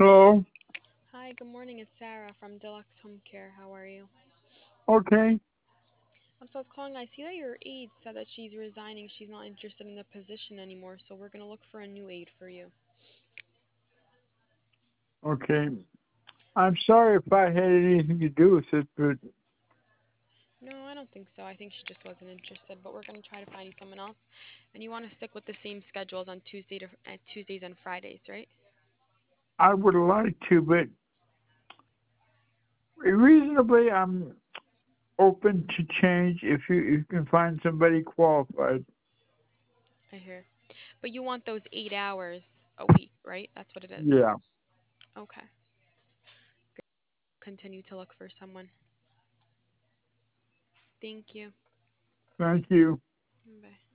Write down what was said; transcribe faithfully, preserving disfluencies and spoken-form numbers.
Hello. Hi, good morning. It's Sarah from Deluxe Home Care. How are you? Okay. Um, so I was calling. I see that your aide said that she's resigning. She's not interested in the position anymore. So we're gonna look for a new aide for you. Okay. I'm sorry if I had anything to do with it, but No, I don't think so. I think she just wasn't interested. But we're gonna try to find you someone else. And you want to stick with the same schedules on Tuesday to uh, Tuesdays and Fridays, right? I would like to. But reasonably, I'm open to change if you, you can find somebody qualified. I hear. But you want those eight hours a week, right? That's what it is. Yeah. Okay. Continue to look for someone. Thank you. Thank you. Bye.